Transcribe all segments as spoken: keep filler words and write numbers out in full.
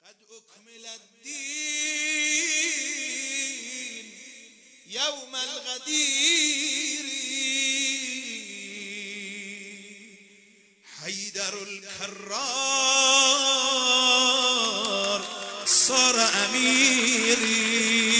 قد أكمل الدين يوم الغدير حيدر الكرار صار أميري.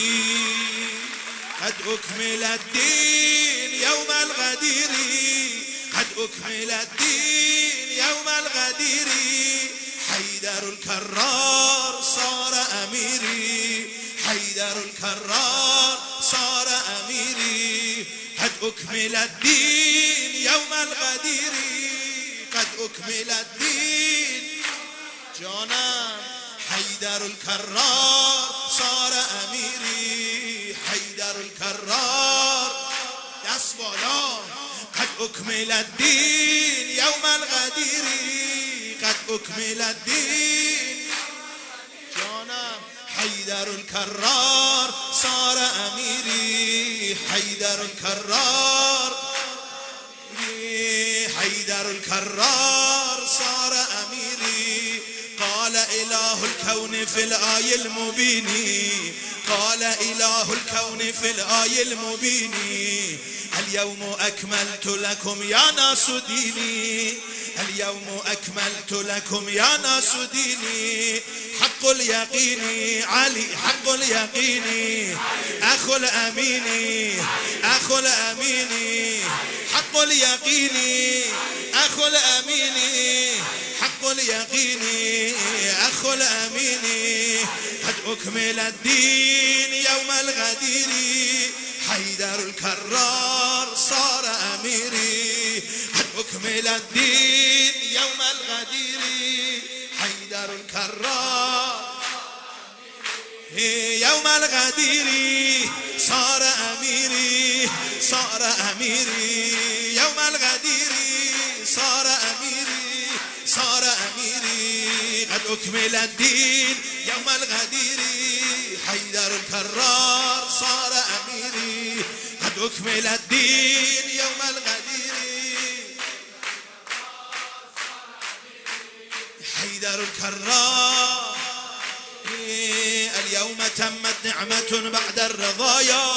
قد أكمل الدين يوم الغدير قد أكمل الدين يوم الغدير حيدر الكرار صار أميري. حيدر الكرار صار أميري. قد أكمل الدين يوم الغدير قد أكمل الدين جانا. حيدر الكرار صار أميري. حيدر الكرار دست بالا. قد أكمل الدين يوم الغدير قد أكمل الدين جانا. حيدر الكرار صار أميري. حيدر الكرار حيدر الكرار صار أميري. قال إله الكون في الآي المبين قال إله الكون في الآي المبين اليوم أكملت لكم يا ناس ديني. اليوم أكملت لكم يا ناس ديني. حق اليقين علي حق اليقين أخو الأمين أخو الأمين. حق اليقين أخو الأمين حق اليقين أخو الأمين. قد أكمل الدين يوم الغدير حيدر الكرار صار أميري. قد أكمل الدين يوم الغدير حيدر الكرار يوم الغدير صار أميري. صار أميري يوم الغدير صار أميري. صار أميري. قد أكمل الدين يوم الغدير حيدر الكرار صار أميري. قد أكمل الدين يوم الغدير حيدر الكرار. اليوم تمت نعمة بعد الرضايا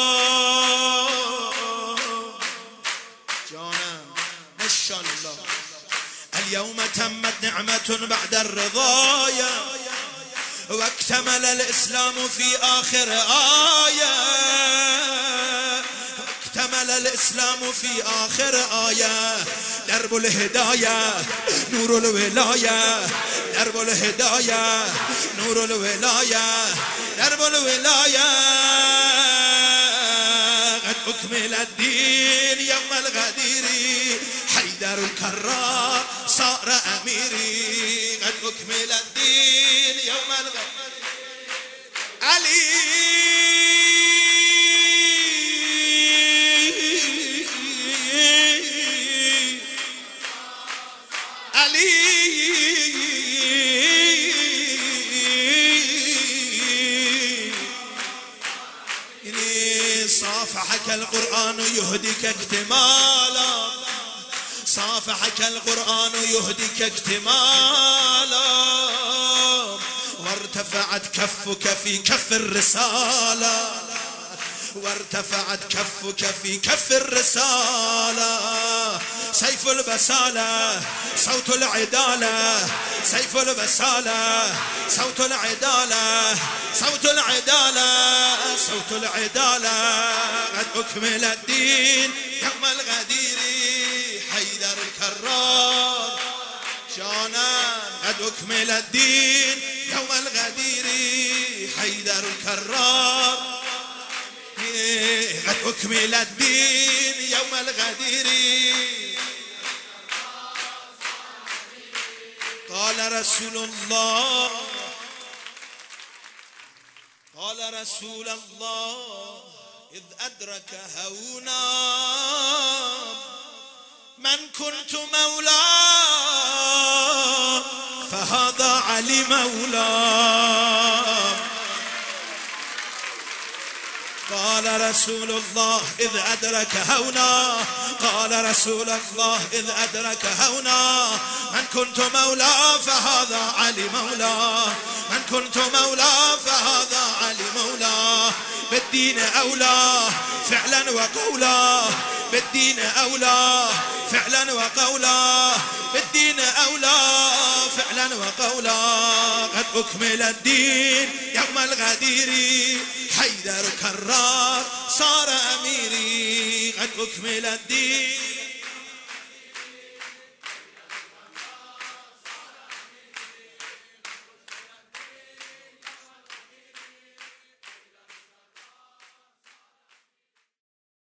جانا ما شاء الله. اليوم تمت نعمة بعد الرضايا واكتمل الإسلام في آخر آية. اكتمل الإسلام في آخر آية. درب الهداية نور الولاية. درب الهداية نور الولاية. درب الولاية. قد أكمل الدين يوم الغدير حيدر الكرار صار أميري. قد أكمل الدين يوم الغدير علي علي صافحك القرآن يهديك اكتمالا. صافحك القرآن يهديك اكتمالا. وارتفعت كفك في كف الرسالة. وارتفعت كفك في كف الرسالة. سيف البسالة صوت العدالة. سيف البسالة صوت العدالة. صوت العدالة صوت العدالة. قد أكمل الدين يوم الغدير حيدر الكرار جانا. قد أكمل الدين يوم الغدير حيدر الكرار. قد أكمل الدين يوم الغدير. قال رسول الله قال رسول الله إذ أدرك هونا من كنت مولاه فهذا علي مولاه. قال رسول الله إذ أدرك هونا قال رسول الله إذ أدرك هونا من كنت مولاه فهذا علي مولاه. كنت مولاه فهذا علي مولاه، بالدين أولاه فعلا وقولاه، بالدين أولاه فعلا وقولاه، بالدين أولاه فعلا وقولاه. قد أكمل الدين يوم الغدير، حيدر كرار صار أميري. قد أكمل الدين